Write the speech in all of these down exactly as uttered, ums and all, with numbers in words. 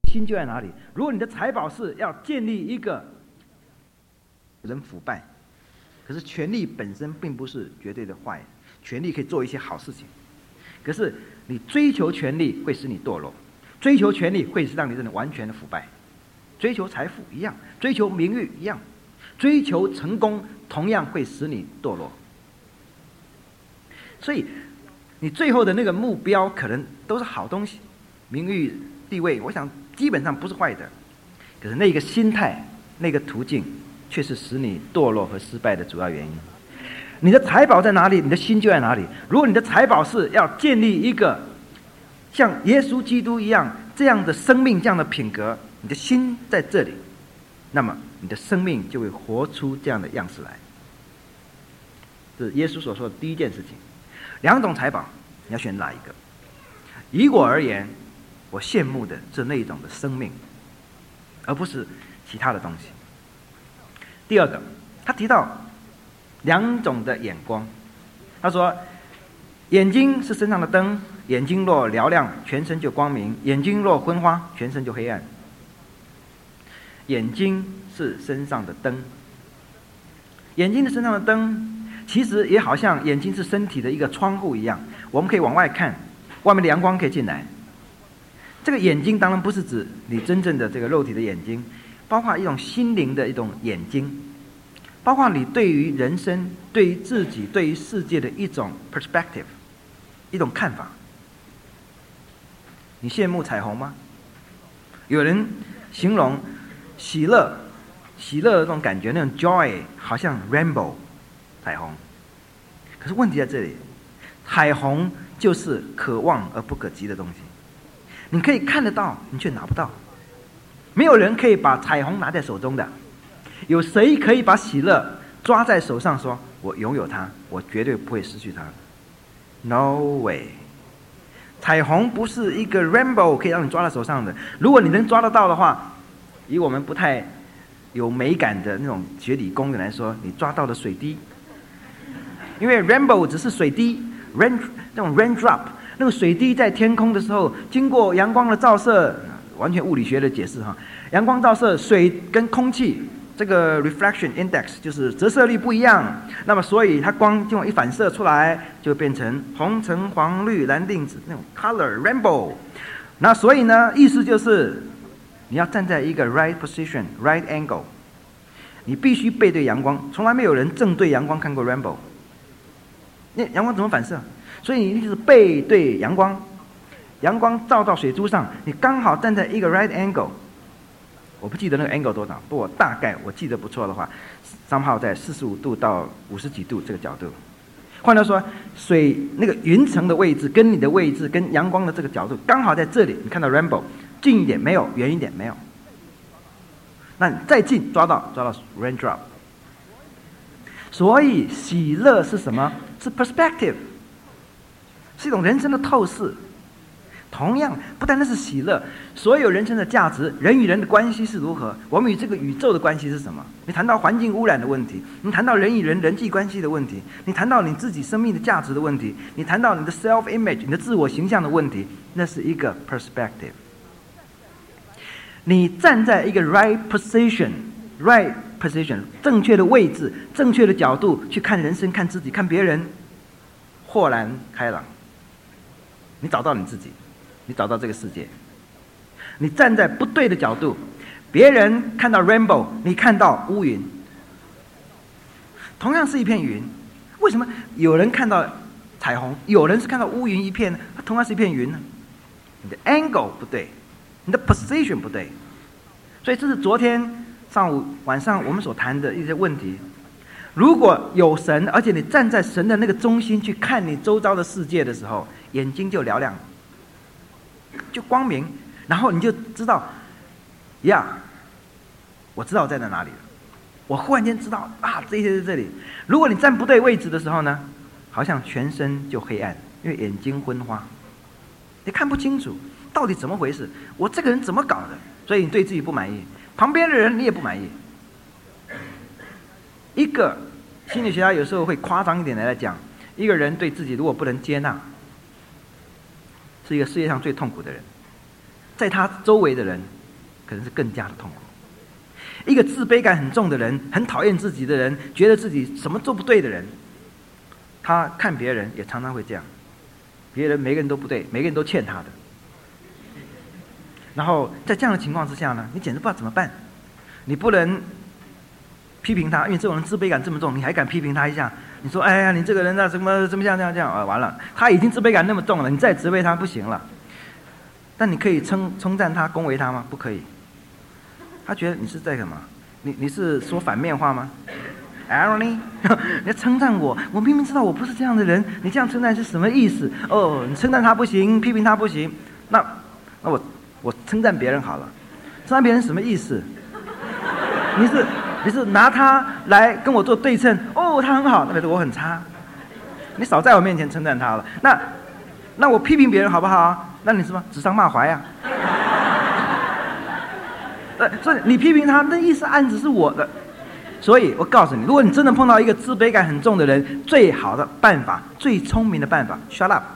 心就在哪里。如果你的财宝是要建立一个人腐败，可是权力本身并不是绝对的坏，权力可以做一些好事情。可是你追求权力会使你堕落，追求权力会让你真的完全的腐败。追求财富一样，追求名誉一样，追求成功同样会使你堕落。所以你最后的那个目标可能都是好东西，名誉地位，我想基本上不是坏的。可是那个心态，那个途径却是使你堕落和失败的主要原因。你的财宝在哪里，你的心就在哪里。如果你的财宝是要建立一个像耶稣基督一样这样的生命，这样的品格，你的心在这里，那么你的生命就会活出这样的样式来。这是耶稣所说的第一件事情。两种财宝，你要选哪一个？以我而言，我羡慕的是那一种的生命，而不是其他的东西。第二个，他提到两种的眼光。他说，眼睛是身上的灯，眼睛若嘹亮，全身就光明；眼睛若昏花，全身就黑暗。眼睛是身上的灯，眼睛的身上的灯其实也好像眼睛是身体的一个窗户一样，我们可以往外看，外面的阳光可以进来。这个眼睛当然不是指你真正的这个肉体的眼睛，包括一种心灵的一种眼睛，包括你对于人生、对于自己、对于世界的一种 perspective， 一种看法。你羡慕彩虹吗？有人形容喜乐，喜乐的那种感觉，那种 joy， 好像 rainbow， 彩虹。可是问题在这里，彩虹就是可望而不可及的东西。你可以看得到，你却拿不到。没有人可以把彩虹拿在手中的。有谁可以把喜乐抓在手上，说我拥有它，我绝对不会失去它？ No way。 彩虹不是一个 rainbow 可以让你抓在手上的。如果你能抓得到的话，以我们不太有美感的那种学理工人来说，你抓到的水滴，因为 rainbow 只是水滴 rain 那种 raindrop， 那个水滴在天空的时候，经过阳光的照射，完全物理学的解释哈，阳光照射水跟空气这个 reflection index 就是折射率不一样，那么所以它光经过一反射出来，就变成红橙黄绿蓝靛紫那种 color rainbow。那所以呢，意思就是你要站在一个 right position right angle， 你必须背对阳光，从来没有人正对阳光看过 rainbow。那阳光怎么反射？所以你就是背对阳光，阳光照到水珠上，你刚好站在一个 right angle。我不记得那个 angle 多少，不过大概我记得不错的话，三号在四十五度到五十几度这个角度。换句话说，水那个云层的位置跟你的位置跟阳光的这个角度刚好在这里，你看到 rainbow， 近一点没有，远一点没有。那你再近抓到抓到 raindrop。所以喜乐是什么？是 perspective， 是一种人生的透视。同样，不单单是喜乐，所有人生的价值，人与人的关系是如何，我们与这个宇宙的关系是什么？你谈到环境污染的问题，你谈到人与人人际关系的问题，你谈到你自己生命的价值的问题，你谈到你的 self image， 你的自我形象的问题，那是一个 perspective。你站在一个 right position right position 正确的位置，正确的角度去看人生，看自己，看别人，豁然开朗。你找到你自己，你找到这个世界。你站在不对的角度，别人看到 rainbow， 你看到乌云。同样是一片云，为什么有人看到彩虹，有人是看到乌云一片呢？它同样是一片云呢？你的 angle 不对，你的 position 不对。所以这是昨天上午晚上我们所谈的一些问题。如果有神，而且你站在神的那个中心去看你周遭的世界的时候，眼睛就嘹亮，就光明，然后你就知道呀，我知道我站在哪里了。我忽然间知道啊，这些在这里。如果你站不对位置的时候呢，好像全身就黑暗，因为眼睛昏花，你看不清楚到底怎么回事，我这个人怎么搞的？所以你对自己不满意，旁边的人你也不满意。一个心理学家有时候会夸张一点的来讲，一个人对自己如果不能接纳，是一个世界上最痛苦的人。在他周围的人可能是更加的痛苦。一个自卑感很重的人，很讨厌自己的人，觉得自己什么做不对的人，他看别人也常常会这样，别人每个人都不对，每个人都欠他的。然后在这样的情况之下呢，你简直不知道怎么办。你不能批评他，因为这种人自卑感这么重，你还敢批评他一下？你说：“哎呀，你这个人啊，怎么怎么样这样这样啊？”完了，他已经自卑感那么重了，你再责备他不行了。但你可以称称赞他、恭维他吗？不可以。他觉得你是在干嘛？你你是说反面话吗 ？Irony， 你要称赞我，我明明知道我不是这样的人，你这样称赞是什么意思？哦，你称赞他不行，批评他不行，那那我我称赞别人好了，称赞别人什么意思？你是你是拿他来跟我做对称？哦，他很好，那表示我很差。你少在我面前称赞他了。那那我批评别人好不好啊？那你什么指桑骂槐呀？呃，所以你批评他，那意思暗指是我的。所以我告诉你，如果你真的碰到一个自卑感很重的人，最好的办法，最聪明的办法 ，shut up。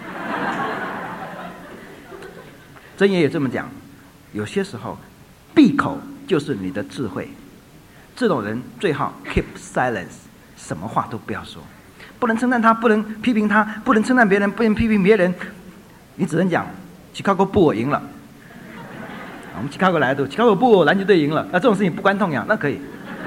箴言也这么讲，有些时候闭口就是你的智慧。这种人最好 keep silence， 什么话都不要说，不能称赞他，不能批评他，不能称赞别人，不能批评别人，你只能讲 Chicago Bulls 赢了。我们 Chicago 来的 Chicago Bulls 篮球队赢了，那这种事情不关痛痒，那可以。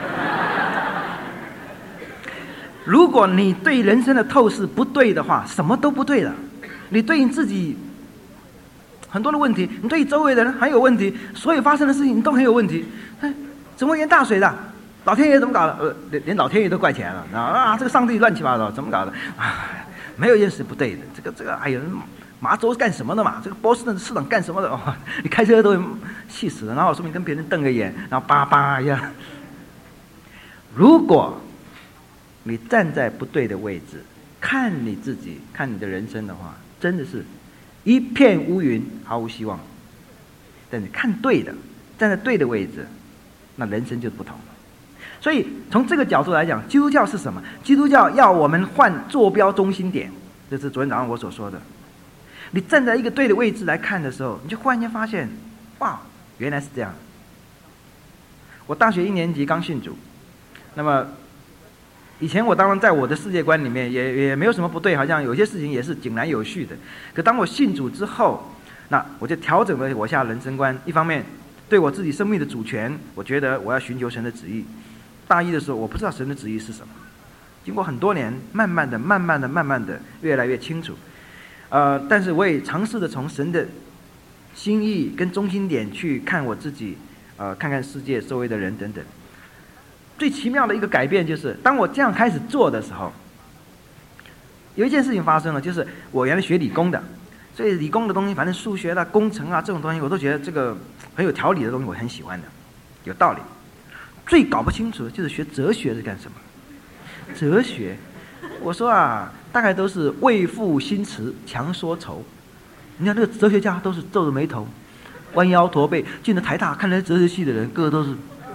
如果你对人生的透视不对的话，什么都不对了。你对你自己很多的问题，你对周围的人很有问题，所有发生的事情你都很有问题。哎，怎么淹大水的？老天爷怎么搞的？呃，连连老天爷都怪起来了啊！这个上帝乱七八糟，怎么搞的？啊，没有一件事不对的。这个这个，哎呀，麻州是干什么的嘛？这个波士顿市长干什么的？哦，你开车都会气死了。然后说明跟别人瞪个眼，然后叭叭一下。如果你站在不对的位置，看你自己，看你的人生的话，真的是一片乌云，毫无希望。但你看对的，站在对的位置，那人生就不同了。所以从这个角度来讲，基督教是什么？基督教要我们换坐标中心点，这是昨天早上我所说的。你站在一个对的位置来看的时候，你就忽然间发现，哇，原来是这样。我大学一年级刚信主，那么以前我当然在我的世界观里面也也没有什么不对，好像有些事情也是井然有序的。可当我信主之后，那我就调整了我下人生观。一方面，对我自己生命的主权，我觉得我要寻求神的旨意。大一的时候，我不知道神的旨意是什么。经过很多年，慢慢的、慢慢的、慢慢的，越来越清楚。呃，但是我也尝试的从神的心意跟中心点去看我自己，呃，看看世界周围的人等等。最奇妙的一个改变就是，当我这样开始做的时候，有一件事情发生了，就是我原来学理工的，所以理工的东西，反正数学啦、工程啊这种东西，我都觉得这个很有条理的东西，我很喜欢的，有道理。最搞不清楚的就是学哲学是干什么。哲学，我说啊，大概都是为赋新词强说愁。你看那个哲学家都是皱着眉头，弯腰驼背，进了台大看来哲学系的人，个个都是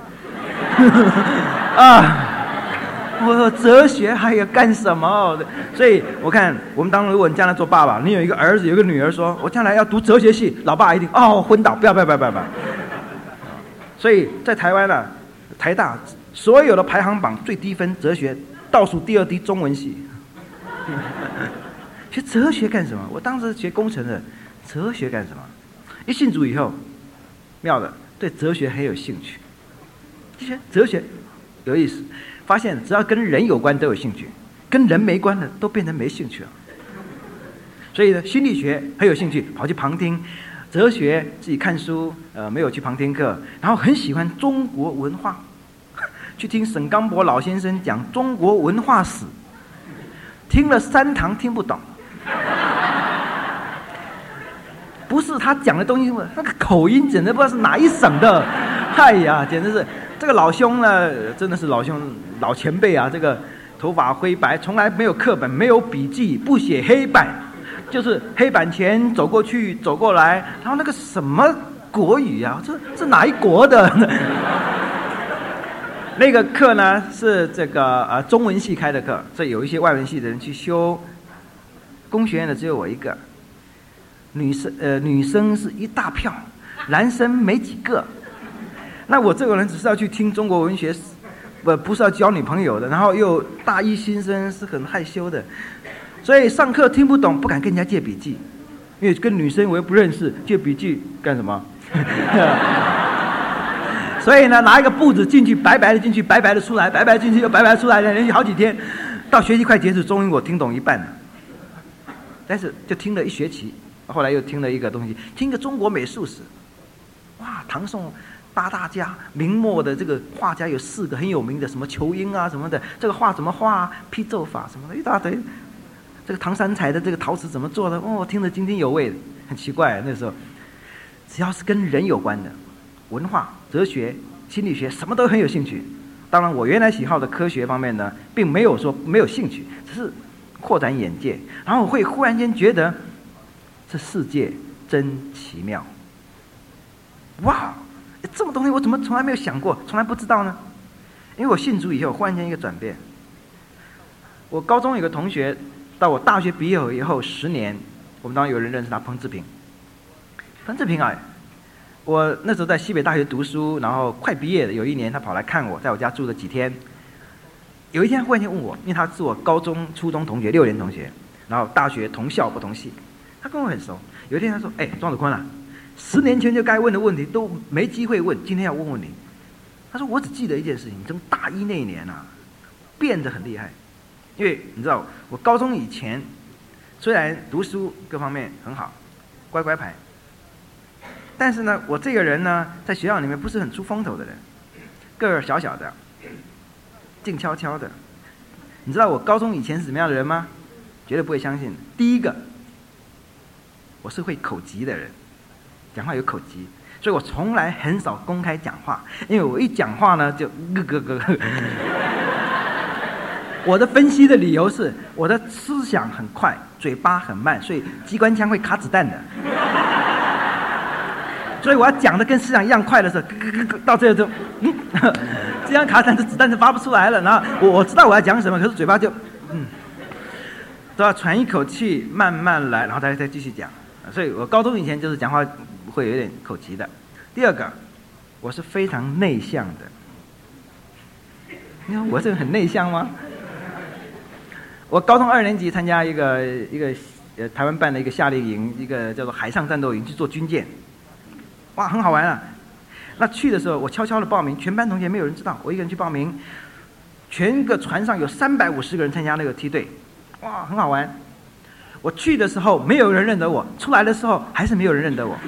啊。我说哲学还要干什么？所以我看我们当中，如果你将来做爸爸，你有一个儿子有一个女儿说，我将来要读哲学系，老爸一定哦昏倒，不要不要不要不要不要。所以在台湾呢、啊。台大所有的排行榜最低分哲学，倒数第二低中文系。学哲学干什么？我当时学工程的，哲学干什么？一信主以后，妙的，对哲学很有兴趣。这些哲学有意思，发现只要跟人有关都有兴趣，跟人没关的都变成没兴趣了。所以呢，心理学很有兴趣，跑去旁听。哲学自己看书，呃，没有去旁听课，然后很喜欢中国文化，去听沈刚博老先生讲中国文化史，听了三堂听不懂，不是他讲的东西，那个口音简直不知道是哪一省的，哎呀，简直是这个老兄呢，真的是老兄老前辈啊，这个头发灰白，从来没有课本，没有笔记，不写黑板。就是黑板前走过去走过来，然后那个什么国语啊，这这哪一国的？那个课呢是这个呃中文系开的课，所以有一些外文系的人去修。工学院的只有我一个，女生呃女生是一大票， 男生没几个。那我这个人只是要去听中国文学，不不是要交女朋友的，然后又大一新生，是很害羞的，所以上课听不懂，不敢跟人家借笔记，因为跟女生我又不认识，借笔记干什么？所以呢，拿一个簿子进去，白白的进去，白白的出来，白白进去又白白出来，连续好几天，到学期快结束，终于我听懂一半了。但是就听了一学期，后来又听了一个东西，听个中国美术史。哇，唐宋八大家，明末的这个画家有四个很有名的，什么仇英啊什么的，这个画怎么画啊，批奏法什么的一大堆。这个唐三彩的这个陶瓷怎么做的？哦，听得津津有味的，很奇怪。那时候，只要是跟人有关的。文化、哲学、心理学什么都很有兴趣。当然，我原来喜好的科学方面呢，并没有说没有兴趣，只是扩展眼界。然后我会忽然间觉得，这世界真奇妙。哇，这么东西我怎么从来没有想过，从来不知道呢？因为我信主以后，忽然间一个转变。我高中有个同学，到我大学毕业以后十年，我们当然有人认识他，彭志平。彭志平啊。我那时候在西北大学读书，然后快毕业了。有一年，他跑来看我，在我家住了几天。有一天，忽然间问我，因为他是我高中、初中同学，六年同学，然后大学同校不同系，他跟我很熟。有一天，他说：“哎，庄子坤啊，十年前就该问的问题都没机会问，今天要问问你。”他说：“我只记得一件事情，从大一那一年啊，变得很厉害。因为你知道，我高中以前虽然读书各方面很好，乖乖牌。”但是呢，我这个人呢，在学校里面不是很出风头的人，个儿小小的，静悄悄的。你知道我高中以前是什么样的人吗？绝对不会相信。第一个，我是会口疾的人，讲话有口疾，所以我从来很少公开讲话，因为我一讲话呢就咯咯咯。我的分析的理由是，我的思想很快，嘴巴很慢，所以机关枪会卡子弹的。所以我要讲的跟思想一样快的时候，咯咯咯到最后就，嗯，这样卡弹，这子弹就发不出来了。然后我我知道我要讲什么，可是嘴巴就，嗯，都要喘一口气，慢慢来，然后再再继续讲。所以我高中以前就是讲话会有点口疾的。第二个，我是非常内向的。你看我这个很内向吗？我高中二年级参加一个一个呃台湾办的一个夏令营，一个叫做海上战斗营，去做军舰。哇，很好玩啊！那去的时候，我悄悄的报名，全班同学没有人知道，我一个人去报名。全个船上有三百五十个人参加那个梯队，哇，很好玩。我去的时候没有人认得我，出来的时候还是没有人认得我。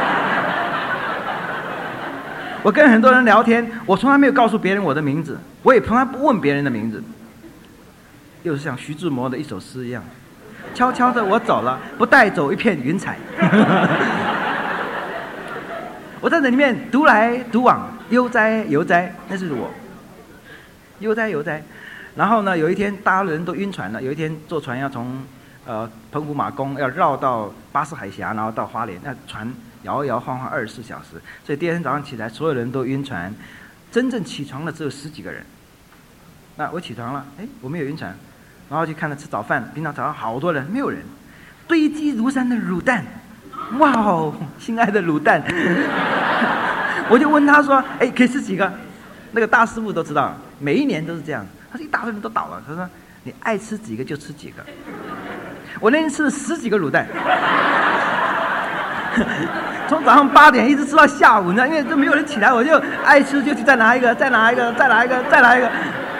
我跟很多人聊天，我从来没有告诉别人我的名字，我也从来不问别人的名字。又是像徐志摩的一首诗一样，悄悄的我走了，不带走一片云彩。我在这里面独来独往，悠哉悠哉，那是我，悠哉悠哉。然后呢，有一天大家人都晕船了，有一天坐船要从呃澎湖马公要绕到巴士海峡，然后到花莲，那船摇摇晃晃二十四小时，所以第二天早上起来，所有人都晕船，真正起床的只有十几个人。那我起床了，哎，我没有晕船，然后去看了吃早饭，平常早上好多人，没有人，堆积如山的卤蛋。哇哦，亲爱的卤蛋，我就问他说：“哎，可以吃几个？”那个大师傅都知道，每一年都是这样。他说一大堆人都倒了，他说：“你爱吃几个就吃几个。”我那天吃了十几个卤蛋，从早上八点一直吃到下午，你知道，因为都没有人起来，我就爱吃就去再拿一个，再拿一个，再拿一个，再拿一个。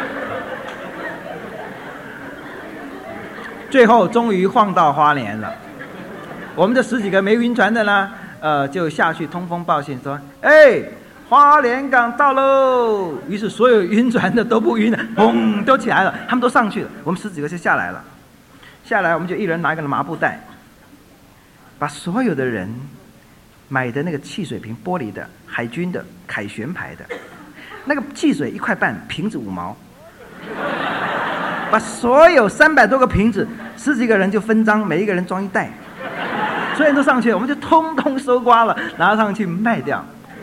最后终于晃到花莲了。我们这十几个没晕船的呢，呃，就下去通风报信说：“哎，花莲港到喽！”于是所有晕船的都不晕了，砰，都起来了，他们都上去了，我们十几个就下来了。下来我们就一人拿一个麻布袋，把所有的人买的那个汽水瓶，玻璃的、海军的、凯旋牌的，那个汽水一块半，瓶子五毛，把所有三百多个瓶子，十几个人就分赃，每一个人装一袋。所有人都上去，我们就通通收刮了，拿上去卖掉，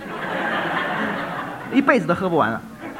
一辈子都喝不完了。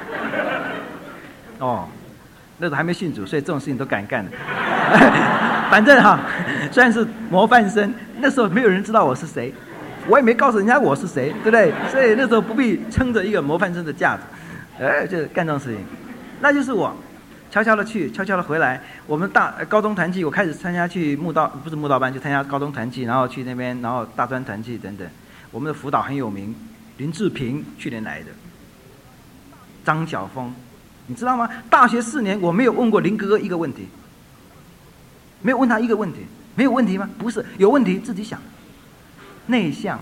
哦，那时候还没信主，所以这种事情都敢干的。反正哈，虽然是模范生，那时候没有人知道我是谁， 我也没告诉人家我是谁，对不对？所以那时候不必撑着一个模范生的架子，哎，就干这种事情。那就是我悄悄的去，悄悄的回来。我们大高中团契，我开始参加去慕道，不是慕道班，就参加高中团契，然后去那边，然后大专团契等等。我们的辅导很有名，林志平去年来的，张晓峰，你知道吗？大学四年我没有问过林哥哥一个问题，没有问他一个问题，没有问题吗？不是，有问题自己想，内向。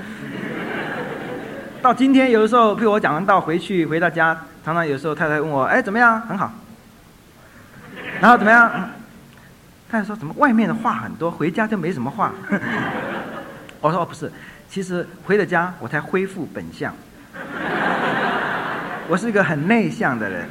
到今天有的时候，比如我讲完道回去回到家，常常有时候太太问我，哎，怎么样？很好。然后怎么样？嗯、太太说怎么外面的话很多，回家就没什么话。我说哦不是，其实回了家我才恢复本相。我是一个很内向的人。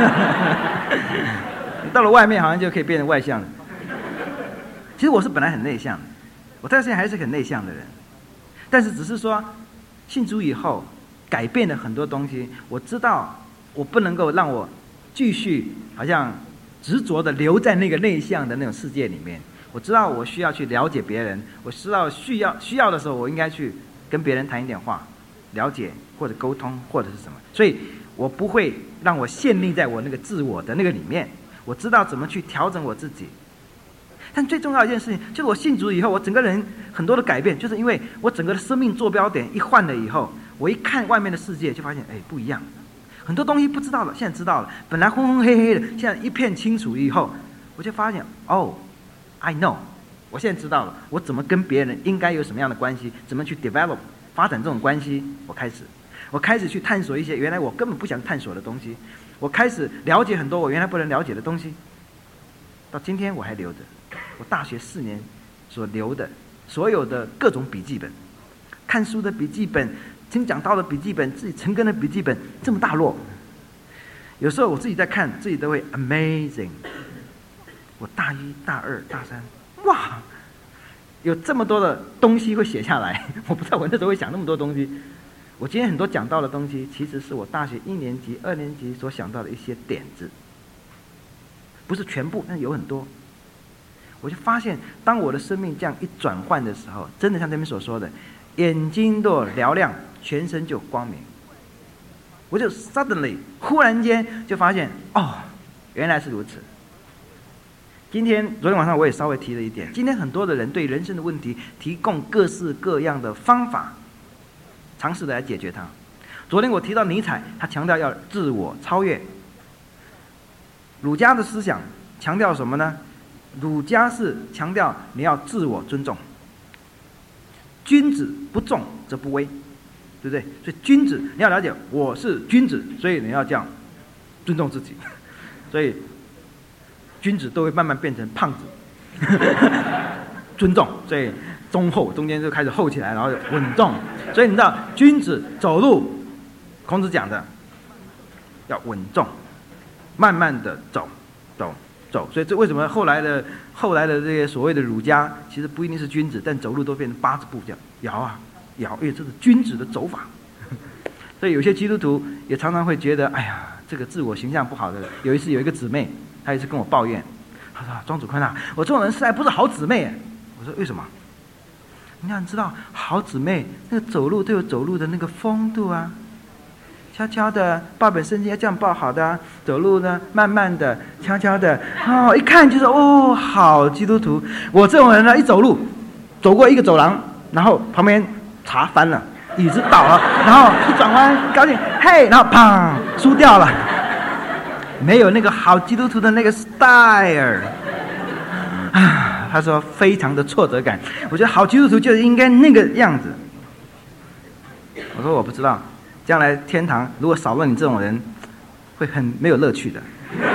你到了外面好像就可以变成外向了。其实我是本来很内向的，我到现在还是很内向的人，但是只是说信主以后改变了很多东西。我知道我不能够让我继续好像执着的留在那个内向的那种世界里面。我知道我需要去了解别人，我知道需要需要的时候我应该去跟别人谈一点话，了解或者沟通或者是什么。所以我不会让我陷溺在我那个自我的那个里面，我知道怎么去调整我自己。但最重要的一件事情就是我信主以后，我整个人很多的改变，就是因为我整个的生命坐标点一换了以后，我一看外面的世界就发现哎不一样，很多东西不知道了现在知道了，本来昏昏黑黑的现在一片清楚以后，我就发现哦 I know， 我现在知道了我怎么跟别人应该有什么样的关系，怎么去 develop 发展这种关系。我开始我开始去探索一些原来我根本不想探索的东西，我开始了解很多我原来不能了解的东西，到今天我还留着我大学四年所留的所有的各种笔记本，看书的笔记本，听讲道的笔记本，自己成根的笔记本，这么大摞。有时候我自己在看，自己都会 amazing。我大一、大二、大三，哇，有这么多的东西会写下来，我不知道我那时候会想那么多东西。我今天很多讲到的东西，其实是我大学一年级、二年级所想到的一些点子，不是全部，但有很多。我就发现，当我的生命这样一转换的时候，真的像这边所说的，眼睛都嘹亮，全身就光明。我就 suddenly 忽然间就发现，哦，原来是如此。今天昨天晚上我也稍微提了一点，今天很多的人对人生的问题提供各式各样的方法，尝试的来解决它。昨天我提到尼采，他强调要自我超越。儒家的思想强调什么呢？儒家是强调你要自我尊重，君子不重则不威，对不对？所以君子你要了解我是君子，所以你要这样尊重自己，所以君子都会慢慢变成胖子。尊重，所以中厚中间就开始厚起来，然后稳重。所以你知道君子走路，孔子讲的要稳重，慢慢的走走走。所以这为什么后来的后来的这些所谓的儒家，其实不一定是君子，但走路都变成八字步这样摇啊摇，因为这是君子的走法。所以有些基督徒也常常会觉得，哎呀，这个自我形象不好的。有一次有一个姊妹，她一直跟我抱怨，她说：“庄主坤啊，我这种人实在不是好姊妹。”我说：“为什么？”你想知道，好姊妹那个走路都有走路的那个风度啊，悄悄的抱本圣经要这样抱好的、啊，走路呢慢慢的、悄悄的，哦，一看就是哦，好基督徒。我这种人呢，一走路走过一个走廊，然后旁边茶翻了，椅子倒了，然后一转弯高兴，嘿，然后砰，输掉了，没有那个好基督徒的那个 style。啊，他说非常的挫折感。我觉得好基督徒就是应该那个样子。我说我不知道，将来天堂如果少了你这种人，会很没有乐趣的。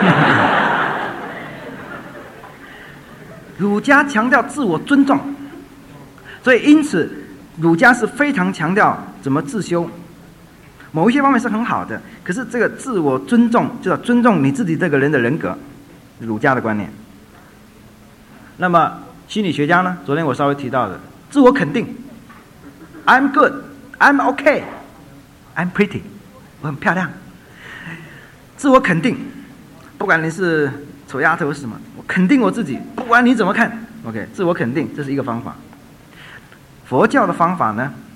儒家强调自我尊重，所以因此儒家是非常强调怎么自修。某一些方面是很好的，可是这个自我尊重就要尊重你自己这个人的人格，儒家的观念。那么心理学家呢？昨天我稍微提到的自我肯定 ，I'm good, I'm okay, I'm pretty， 我很漂亮。自我肯定，不管你是丑丫头是什么，我肯定我自己，不管你怎么看 ，OK， 自我肯定这是一个方法。佛教的方法呢，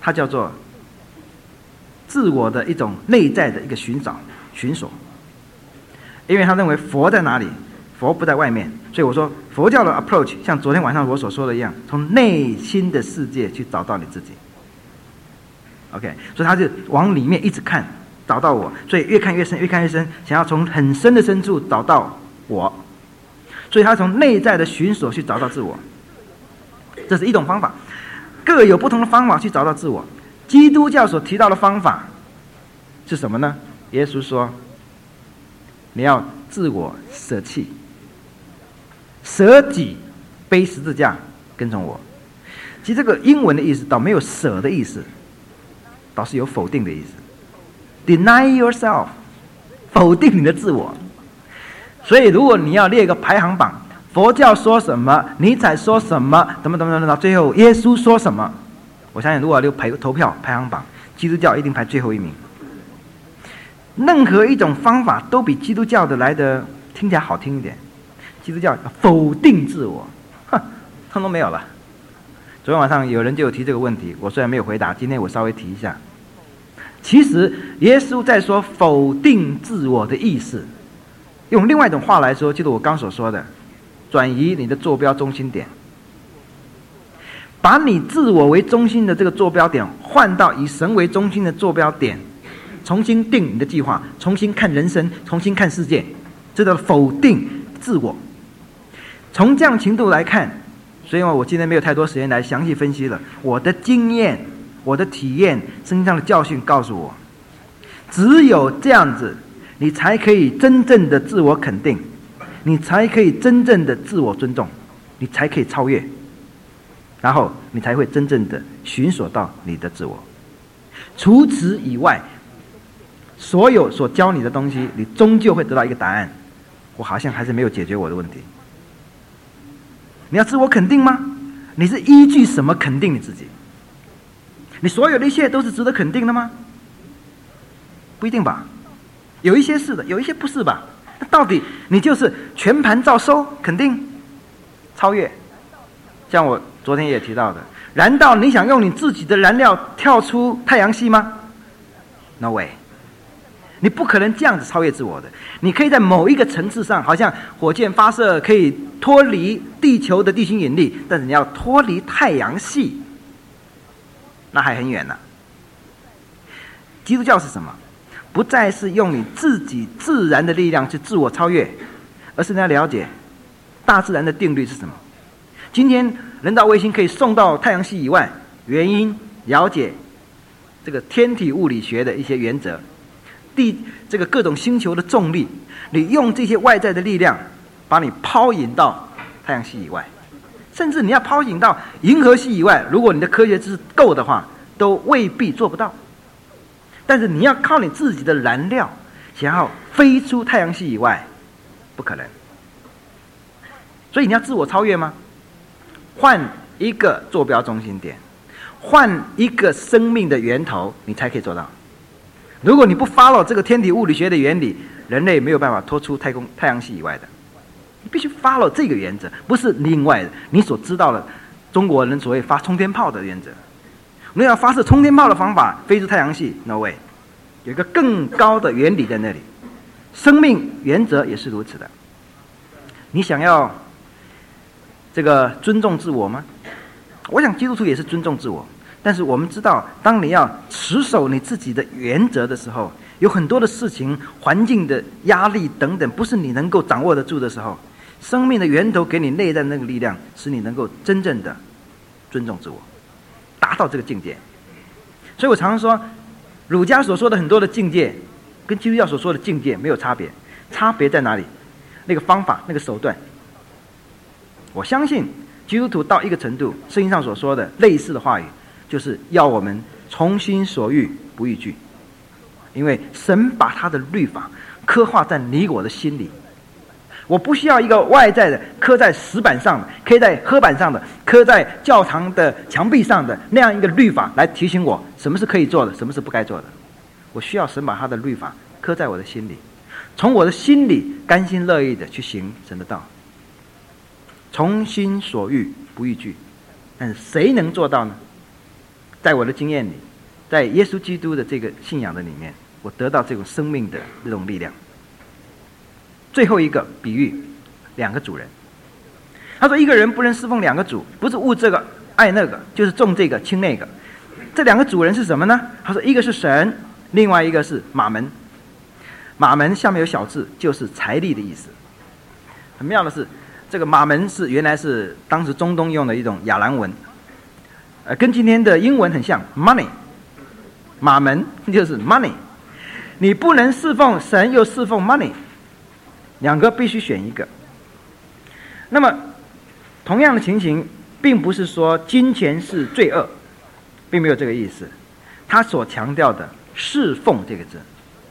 它叫做自我的一种内在的一个寻找、寻索。因为他认为佛在哪里？佛不在外面，所以我说佛教的 approach 像昨天晚上我所说的一样，从内心的世界去找到你自己。OK， 所以他就往里面一直看，找到我，所以越看越深，越看越深，想要从很深的深处找到我，所以他从内在的寻索去找到自我，这是一种方法，各有不同的方法去找到自我。基督教所提到的方法是什么呢？耶稣说，你要自我舍弃，舍己，背十字架，跟从我。其实这个英文的意思倒没有舍的意思，倒是有否定的意思。Deny yourself， 否定你的自我。所以如果你要列一个排行榜，佛教说什么，尼采说什么，怎么怎么怎么到最后耶稣说什么，我相信如果要排投票排行榜，基督教一定排最后一名。任何一种方法都比基督教的来的听起来好听一点。基督教否定自我，哼，通通没有了。昨天晚上有人就有提这个问题，我虽然没有回答，今天我稍微提一下。其实耶稣在说否定自我的意思，用另外一种话来说，就是我刚所说的，转移你的坐标中心点，把你自我为中心的这个坐标点换到以神为中心的坐标点，重新定你的计划，重新看人生，重新看世界，这叫否定自我。从这样程度来看，所以我今天没有太多时间来详细分析了。我的经验、我的体验、身上的教训告诉我，只有这样子，你才可以真正的自我肯定，你才可以真正的自我尊重，你才可以超越，然后你才会真正的寻索到你的自我。除此以外，所有所教你的东西，你终究会得到一个答案，我好像还是没有解决我的问题。你要自我肯定吗？你是依据什么肯定你自己？你所有的一切都是值得肯定的吗？不一定吧，有一些是的，有一些不是吧。那到底你就是全盘照收，肯定超越？像我昨天也提到的，难道你想用你自己的燃料跳出太阳系吗？ No way， 你不可能这样子超越自我的。你可以在某一个层次上，好像火箭发射可以脱离地球的地心引力，但是你要脱离太阳系，那还很远呢。基督教是什么？不再是用你自己自然的力量去自我超越，而是你要了解大自然的定律是什么。今天人造卫星可以送到太阳系以外，原因了解这个天体物理学的一些原则，地这个各种星球的重力，你用这些外在的力量把你抛引到太阳系以外，甚至你要抛引到银河系以外，如果你的科学知识够的话，都未必做不到。但是你要靠你自己的燃料想要飞出太阳系以外，不可能。所以你要自我超越吗？换一个坐标中心点，换一个生命的源头，你才可以做到。如果你不 follow 这个天体物理学的原理，人类没有办法脱出太空太阳系以外的。你必须 follow 这个原则，不是另外的你所知道的中国人所谓发冲天炮的原则。你要发射冲天炮的方法飞出太阳系 ，no way， 有一个更高的原理在那里。生命原则也是如此的。你想要这个尊重自我吗？我想基督徒也是尊重自我，但是我们知道，当你要持守你自己的原则的时候，有很多的事情、环境的压力等等，不是你能够掌握得住的时候，生命的源头给你内在那个力量，使你能够真正的尊重自我，达到这个境界。所以我常常说，儒家所说的很多的境界，跟基督教所说的境界没有差别，差别在哪里？那个方法，那个手段。我相信基督徒到一个程度，圣经上所说的类似的话语，就是要我们从心所欲不逾矩，因为神把他的律法刻画在你我的心里。我不需要一个外在的刻在石板上的、刻在黑板上的、刻在教堂的墙壁上的那样一个律法来提醒我什么是可以做的，什么是不该做的。我需要神把他的律法刻在我的心里，从我的心里甘心乐意的去行神的道，从心所欲不逾矩。但是谁能做到呢？ 在我的经验里，在耶稣基督的这个信仰的里面，我得到这种生命的这种力量。最后一个比喻，两个主人。他说一个人不能侍奉两个主，不是恶这个爱那个，就是重这个轻那个。这两个主人是什么呢？他说一个是神，另外一个是马门。马门下面有小字，就是财力的意思。很妙的是，这个马门是原来是当时中东用的一种亚兰文，呃，跟今天的英文很像 ，money。马门就是 money， 你不能侍奉神又侍奉 money， 两个必须选一个。那么同样的情形，并不是说金钱是罪恶，并没有这个意思。他所强调的侍奉这个字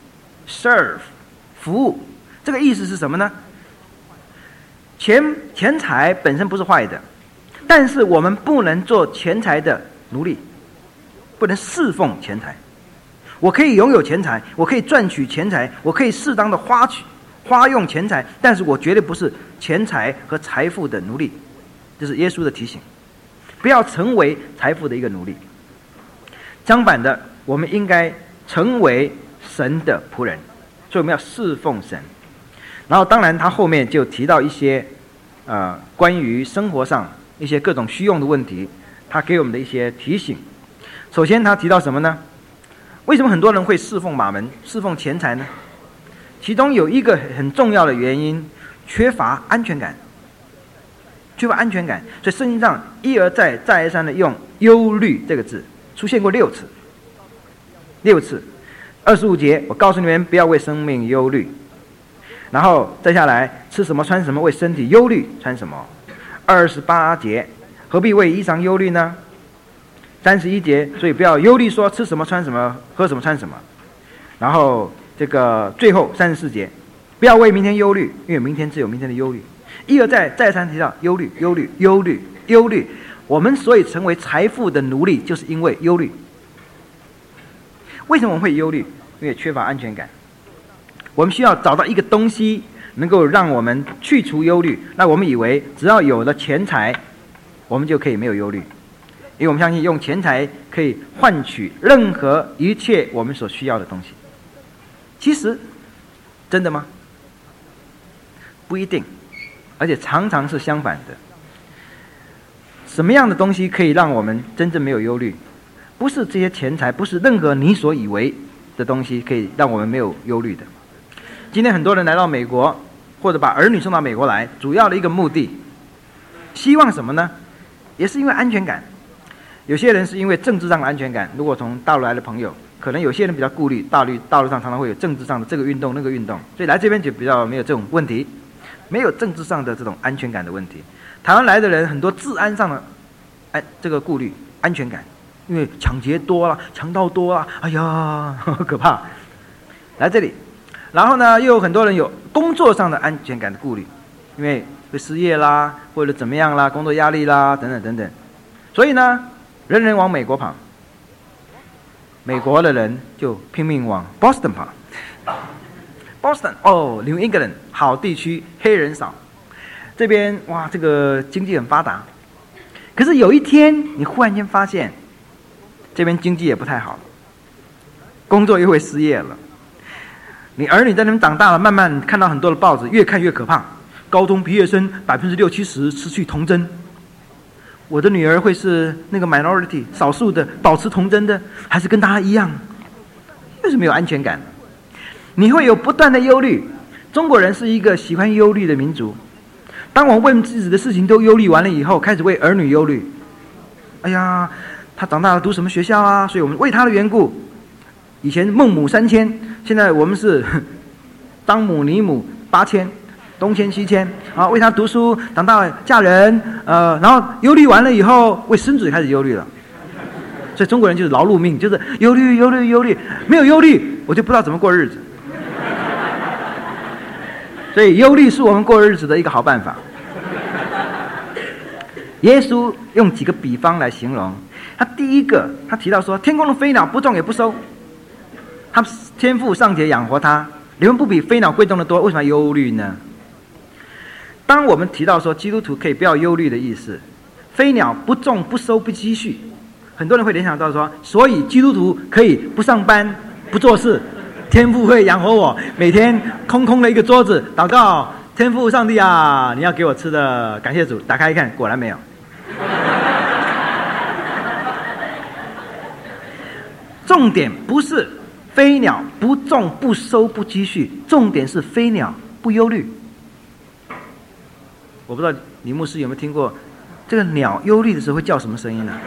，serve 服务，这个意思是什么呢？钱钱财本身不是坏的，但是我们不能做钱财的奴隶，不能侍奉钱财。我可以拥有钱财，我可以赚取钱财，我可以适当的花取花用钱财，但是我绝对不是钱财和财富的奴隶。这是耶稣的提醒，不要成为财富的一个奴隶。相反的，我们应该成为神的仆人，所以我们要侍奉神。然后当然他后面就提到一些呃关于生活上一些各种需用的问题，他给我们的一些提醒。首先他提到什么呢？为什么很多人会侍奉马门，侍奉钱财呢？其中有一个很重要的原因，缺乏安全感。缺乏安全感，所以圣经上一而再再而三的用忧虑这个字出现过六次，六次。二十五节，我告诉你们不要为生命忧虑。然后再下来，吃什么穿什么，为身体忧虑穿什么。二十八节，何必为衣裳忧虑呢？三十一节，所以不要忧虑说吃什么穿什么，喝什么穿什么。然后这个最后三十四节，不要为明天忧虑，因为明天自有明天的忧虑。一而再再三提到忧虑忧虑忧虑忧虑，我们所以成为财富的奴隶，就是因为忧虑。为什么我们会忧虑？因为缺乏安全感。我们需要找到一个东西能够让我们去除忧虑，那我们以为只要有了钱财我们就可以没有忧虑，因为我们相信用钱财可以换取任何一切我们所需要的东西。其实真的吗？不一定，而且常常是相反的。什么样的东西可以让我们真正没有忧虑？不是这些钱财，不是任何你所以为的东西可以让我们没有忧虑的。今天很多人来到美国，或者把儿女送到美国来，主要的一个目的希望什么呢？也是因为安全感。有些人是因为政治上的安全感，如果从大陆来的朋友，可能有些人比较顾虑大陆大陆上常常会有政治上的这个运动那个运动，所以来这边就比较没有这种问题，没有政治上的这种安全感的问题。台湾来的人很多治安上的安这个顾虑安全感，因为抢劫多了，强盗多了，哎呀呵呵可怕。来这里，然后呢又有很多人有工作上的安全感的顾虑，因为会失业啦，或者怎么样啦，工作压力啦等等等等，所以呢人人往美国跑，美国的人就拼命往 Boston 跑。Boston 哦 New England 好地区，黑人少，这边哇这个经济很发达。可是有一天你忽然间发现这边经济也不太好，工作又会失业了，你儿女在那边长大了，慢慢看到很多的报纸，越看越可怕，高中毕业生百分之六七十失去童真。我的女儿会是那个 minority 少数的保持童真的，还是跟大家一样？为什么有安全感？你会有不断的忧虑。中国人是一个喜欢忧虑的民族。当我问自己的事情都忧虑完了以后，开始为儿女忧虑。哎呀，他长大了读什么学校啊？所以我们为他的缘故，以前孟母三迁，现在我们是当母尼母八千，东迁西迁啊，为他读书，长大了嫁人，呃，然后忧虑完了以后，为孙子开始忧虑了。所以中国人就是劳碌命，就是忧虑忧虑忧虑，没有忧虑我就不知道怎么过日子。所以忧虑是我们过日子的一个好办法。耶稣用几个比方来形容。他第一个，他提到说，天空的飞鸟不种也不收，他天父尚且养活他，你们不比飞鸟贵重的多，为什么要忧虑呢？当我们提到说基督徒可以不要忧虑的意思，飞鸟不种不收不积蓄， 很多人会联想到说，所以基督徒可以不上班不做事，天父会养活我，每天空空的一个桌子祷告，天父上帝啊，你要给我吃的，感谢主。打开一看，果然没有。重点不是飞鸟不种不收不积蓄，重点是飞鸟不忧虑。我不知道李牧师有没有听过，这个鸟忧虑的时候会叫什么声音呢？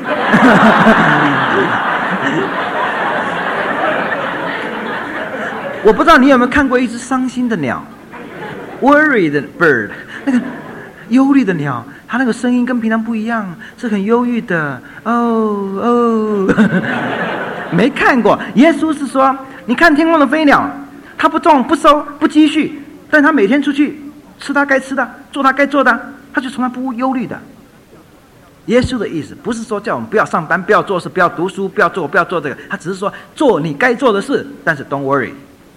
我不知道你有没有看过一只伤心的鸟 ，worried bird， 那个忧虑的鸟，它那个声音跟平常不一样，是很忧郁的。哦哦。没看过，耶稣是说，你看天空的飞鸟，它不种不收不积蓄，但它每天出去吃它该吃的，做它该做的，它就从来不忧虑的。耶稣的意思不是说叫我们不要上班，不要做事，不要读书，不要做不要做这个，他只是说做你该做的事，但是 don't worry，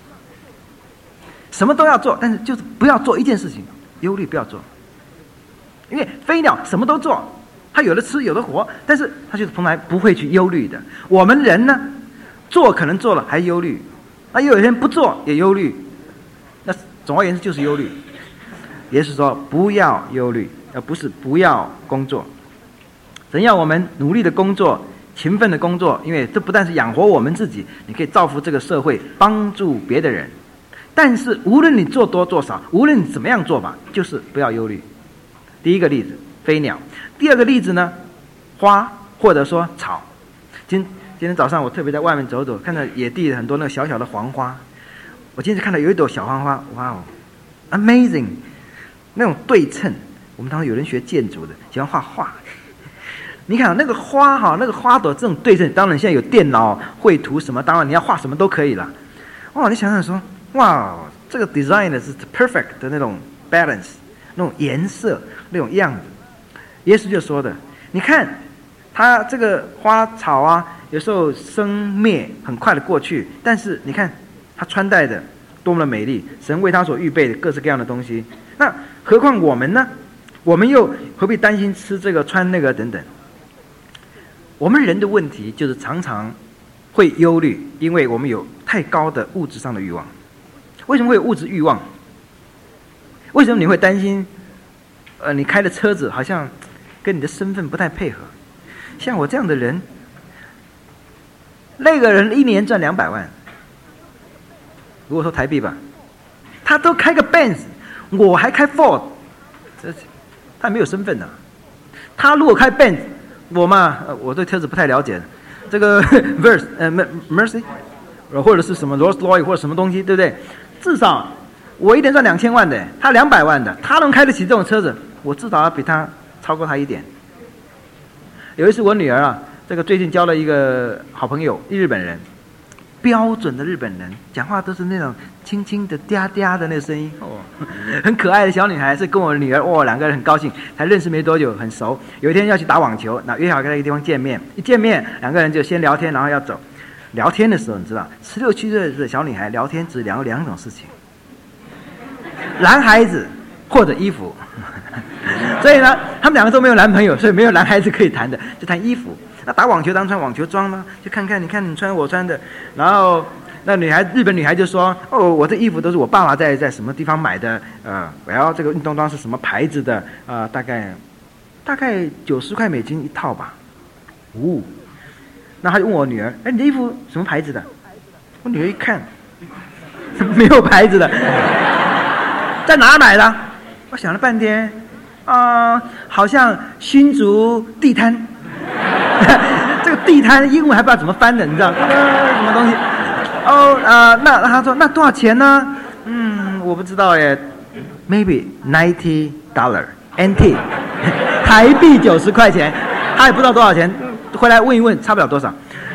什么都要做，但是就是不要做一件事情，忧虑不要做。因为飞鸟什么都做，他有的吃有的活，但是他就从来不会去忧虑的。我们人呢，做可能做了还忧虑，那有一天不做也忧虑，那总而言之就是忧虑。也是说不要忧虑，而不是不要工作。神要我们努力的工作，勤奋的工作，因为这不但是养活我们自己，你可以造福这个社会，帮助别的人。但是无论你做多做少，无论你怎么样做吧，就是不要忧虑。第一个例子，飞鸟。第二个例子呢，花或者说草。今今天早上我特别在外面走走，看到野地很多那个小小的黄花。我今天看到有一朵小黄花，哇哦 ，amazing， 那种对称。我们当时有人学建筑的，喜欢画画。你看那个花哈，那个花朵这种对称，当然现在有电脑绘图什么，当然你要画什么都可以了。哇，你想想说，哇，这个 design 是 perfect 的那种 balance， 那种颜色，那种样子。耶稣就说的，你看它这个花草啊，有时候生灭很快的过去，但是你看它穿戴的多么的美丽，神为它所预备的各式各样的东西。那何况我们呢？我们又何必担心吃这个穿那个等等？我们人的问题就是常常会忧虑，因为我们有太高的物质上的欲望。为什么会有物质欲望？为什么你会担心？呃，你开的车子好像跟你的身份不太配合。像我这样的人，那个人一年赚两百万，如果说台币吧，他都开个 Benz， 我还开 Ford， 这他没有身份的、啊。他如果开 Benz，我嘛，我对车子不太了解，这个 Verse 呃 Mercy， 或者是什么 Rolls Royce 或者什么东西，对不对？至少我一年赚两千万的，他两百万的，他能开得起这种车子，我至少要比他超过他一点。有一次我女儿啊，这个最近交了一个好朋友，日本人，标准的日本人，讲话都是那种轻轻的嗲嗲的那个声音，哦，很可爱的小女孩，是跟我女儿，哦，两个人很高兴，才认识没多久，很熟。有一天要去打网球，那约好在一个地方见面，一见面两个人就先聊天，然后要走。聊天的时候，你知道，十六七岁的小女孩聊天只聊两种事情：男孩子或者衣服。所以呢，他们两个都没有男朋友，所以没有男孩子可以谈的，就谈衣服。那打网球当穿网球装呢，就看看，你看你穿我穿的，然后那女孩日本女孩就说：“哦，我这衣服都是我爸爸在在什么地方买的，呃，我要这个运动装是什么牌子的，呃，大概大概九十块美金一套吧。”哦，那他就问我女儿：“哎，你的衣服什么牌子的？”我女儿一看，没有牌子的，在哪买的？我想了半天，啊、呃，好像新竹地摊。这个地摊英文还不知道怎么翻的，你知道？呃，什么东西？哦，啊、呃，那他说那多少钱呢？嗯，我不知道耶 ，maybe ninety dollar N T， 台币九十块钱，他也不知道多少钱，回来问一问，差不了多少。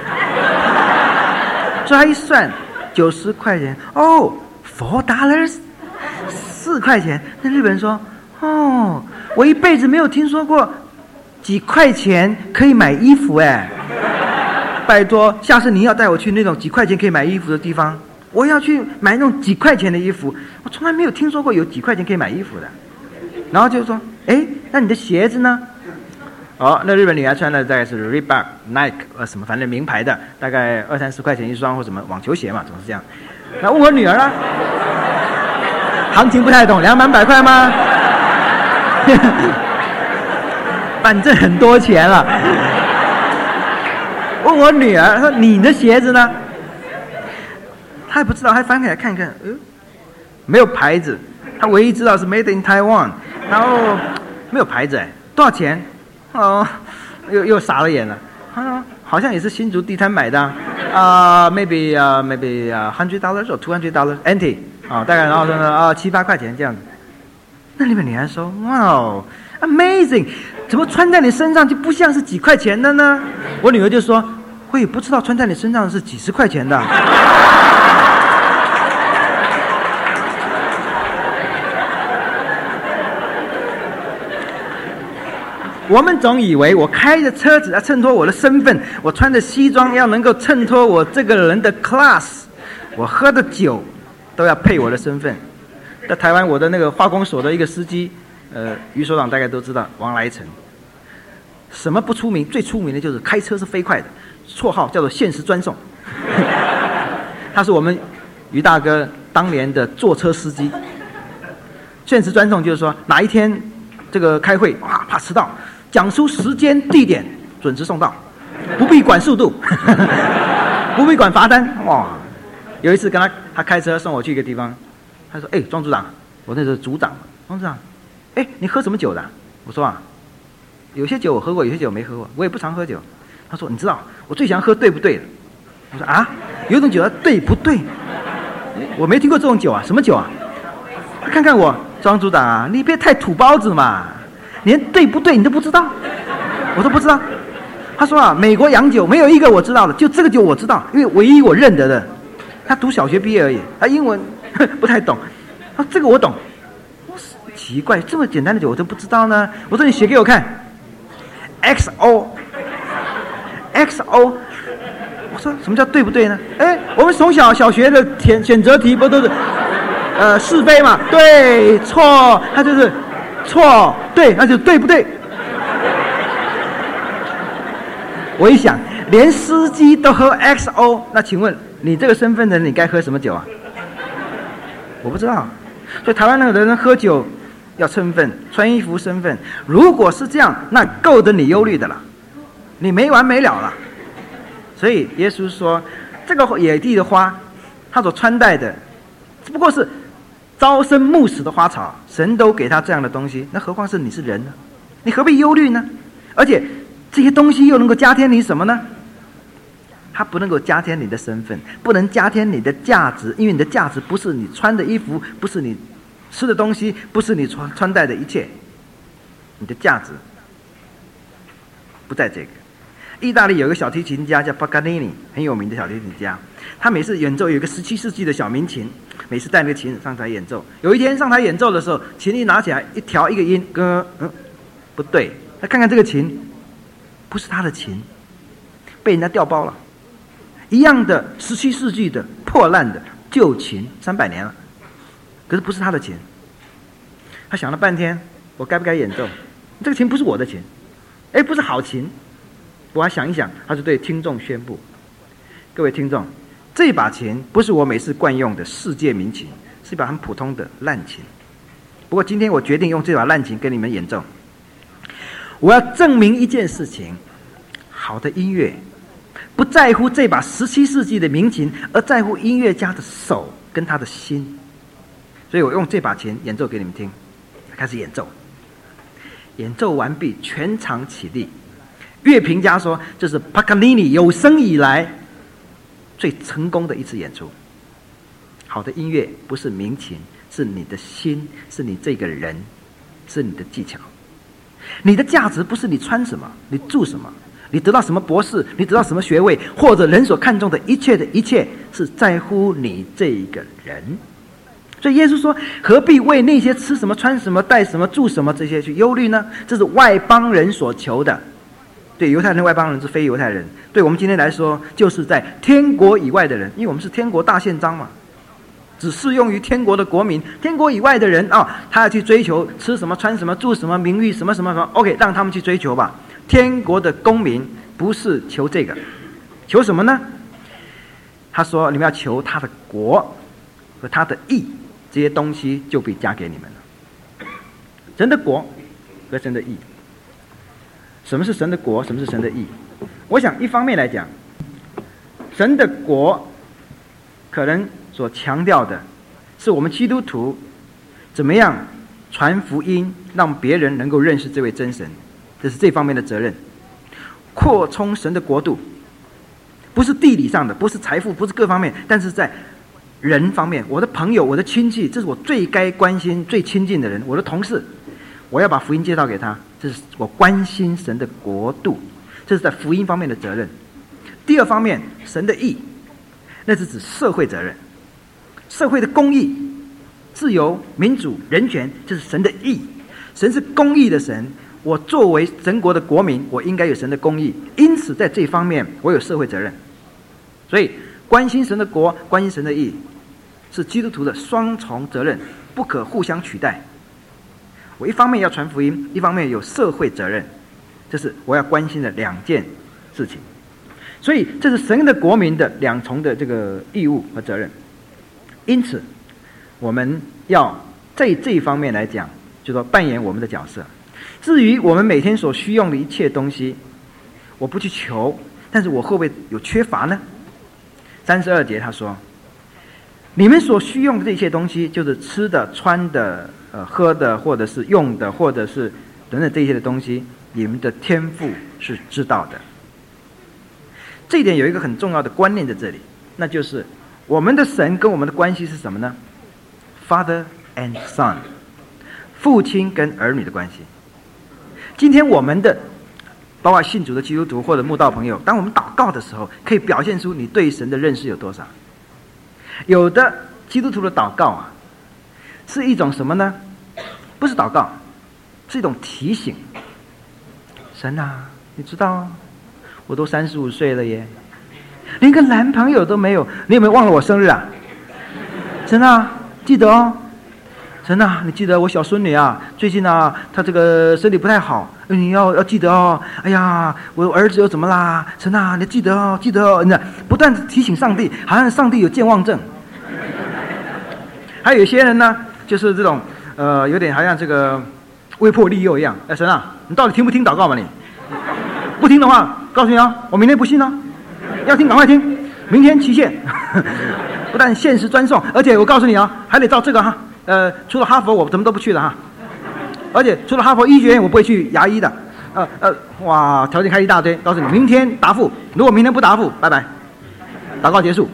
所以他一算，九十块钱，哦 ，four dollars， 四块钱。那日本人说，哦，我一辈子没有听说过。几块钱可以买衣服哎，拜托，下次你要带我去那种几块钱可以买衣服的地方，我要去买那种几块钱的衣服，我从来没有听说过有几块钱可以买衣服的。然后就说，哎，那你的鞋子呢？ 哦，那日本女孩穿的大概是 Reebok、Nike 呃什么，反正名牌的，大概二三十块钱一双或什么网球鞋嘛，总是这样。那问我女儿呢？行情不太懂，两百百块吗？反正很多钱了。问我女儿说：“你的鞋子呢？”她也不知道，她翻开来看看，呃，没有牌子，她唯一知道是 Made in Taiwan， 然后没有牌子，哎，多少钱？哦，又又傻了眼了。啊，好像也是新竹地摊买的啊、uh, ，maybe 啊、uh, maybe 啊、uh, hundred dollars or two hundred dollars N T 啊，大概然后说呢啊七八块钱这样子。那里面女孩说：“哇哦 ，amazing， 怎么穿在你身上就不像是几块钱的呢？”我女儿就说：“我也不知道穿在你身上是几十块钱的。”我们总以为我开着车子要衬托我的身份，我穿着西装要能够衬托我这个人的 class， 我喝的酒都要配我的身份。在台湾，我的那个化工所的一个司机，呃，于所长大概都知道，王来成。什么不出名？最出名的就是开车是飞快的，绰号叫做限时专送。他是我们于大哥当年的坐车司机。限时专送就是说，哪一天这个开会哇怕迟到，讲出时间地点，准时送到，不必管速度，不必管罚单。哇！有一次跟他他开车送我去一个地方。他说：“哎，庄组长，我那时候组长，庄组长，哎，你喝什么酒的？”我说：“啊，有些酒我喝过，有些酒没喝过，我也不常喝酒。”他说：“你知道，我最喜欢喝对不对的。”我说：“啊，有一种酒叫对不对？我没听过这种酒啊，什么酒啊？”他看看我，庄组长啊，你别太土包子嘛，连对不对你都不知道，我都不知道。他说啊，美国洋酒没有一个我知道的，就这个酒我知道，因为唯一我认得的。他读小学毕业而已，他英文不太懂。他说这个我懂。我奇怪，这么简单的酒我都不知道呢。我说你写给我看 ，X O，X O。我说什么叫对不对呢？哎，我们从小小学的选选择题不都是呃是非嘛？对错，他就是错对，那就对不对？我一想，连司机都喝 X O， 那请问你这个身份的人，你该喝什么酒啊？我不知道。所以台湾那个人喝酒要身份，穿衣服身份。如果是这样，那够得你忧虑的了，你没完没了了。所以耶稣说，这个野地的花，他所穿戴的，只不过是朝生暮死的花草，神都给他这样的东西，那何况是你是人呢？你何必忧虑呢？而且这些东西又能够加添你什么呢？它不能够加添你的身份，不能加添你的价值，因为你的价值不是你穿的衣服，不是你吃的东西，不是你穿穿戴的一切，你的价值不在这个。意大利有一个小提琴家叫巴嘎尼尼，很有名的小提琴家，他每次演奏有一个十七世纪的小民琴，每次带那个琴上台演奏。有一天上台演奏的时候，琴一拿起来一调一个音，咯，嗯，不对，他看看这个琴，不是他的琴，被人家调包了。一样的十七世纪的破烂的旧琴，三百年了，可是不是他的琴。他想了半天，我该不该演奏？这个琴不是我的琴，哎，不是好琴。我还想一想，他就对听众宣布：各位听众，这把琴不是我每次惯用的世界名琴，是一把很普通的烂琴。不过今天我决定用这把烂琴跟你们演奏。我要证明一件事情：好的音乐不在乎这把十七世纪的名琴，而在乎音乐家的手跟他的心。所以我用这把琴演奏给你们听。开始演奏，演奏完毕，全场起立。乐评家说，这是帕格尼尼有生以来最成功的一次演出。好的音乐不是名琴，是你的心，是你这个人，是你的技巧。你的价值不是你穿什么，你住什么，你得到什么博士，你得到什么学位，或者人所看重的一切的一切，是在乎你这一个人。所以耶稣说，何必为那些吃什么穿什么带什么住什么这些去忧虑呢？这是外邦人所求的。对犹太人的外邦人是非犹太人，对我们今天来说就是在天国以外的人，因为我们是天国大宪章嘛，只适用于天国的国民。天国以外的人啊、哦，他要去追求吃什么穿什么住什么名誉什么什么什么 OK， 让他们去追求吧。 天国的公民不是求这个，求什么呢？他说你们要求他的国和他的义，这些东西就被加给你们了。神的国和神的义。什么是神的国？什么是神的义？我想一方面来讲，神的国可能所强调的是我们基督徒怎么样传福音，让别人能够认识这位真神，这是这方面的责任。扩充神的国度，不是地理上的，不是财富，不是各方面，但是在人方面，我的朋友，我的亲戚，这是我最该关心最亲近的人，我的同事，我要把福音介绍给他，这是我关心神的国度，这是在福音方面的责任。第二方面，神的义，那是指社会责任，社会的公义、自由、民主、人权，这是神的义。神是公义的神，我作为神国的国民，我应该有神的公义，因此在这方面我有社会责任。所以关心神的国，关心神的义，是基督徒的双重责任，不可互相取代。我一方面要传福音，一方面有社会责任，这是我要关心的两件事情。所以这是神的国民的两重的这个义务和责任。因此我们要在这一方面来讲，就说扮演我们的角色。至于我们每天所需用的一切东西，我不去求，但是我会不会有缺乏呢？三十二节他说，你们所需用的这些东西，就是吃的、穿的、呃喝的，或者是用的，或者是等等这些的东西，你们的天父是知道的。这一点有一个很重要的观念在这里，那就是我们的神跟我们的关系是什么呢？ Father and Son， 父亲跟儿女的关系。今天我们的包括信主的基督徒或者慕道朋友，当我们祷告的时候，可以表现出你对神的认识有多少。有的基督徒的祷告啊，是一种什么呢？不是祷告，是一种提醒。神啊，你知道我都三十五岁了耶，连个男朋友都没有，你有没有忘了我生日啊？神啊，记得哦。神啊，你记得我小孙女啊，最近啊，她这个身体不太好，你要要记得哦。哎呀，我儿子又怎么啦？神啊，你记得哦，记得哦。你不断提醒上帝，好像上帝有健忘症。还有一些人呢，就是这种呃，有点好像这个威迫利诱一样。哎，神啊，你到底听不听祷告嘛？你不听的话，告诉你啊，我明天不信哦。要听赶快听，明天期限。不但限时专送，而且我告诉你啊，还得照这个哈。呃，除了哈佛我怎么都不去了哈，而且除了哈佛医学院我不会去牙医的，呃呃，哇，条件开一大堆，告诉你明天答复，如果明天不答复，拜拜，祷告结束。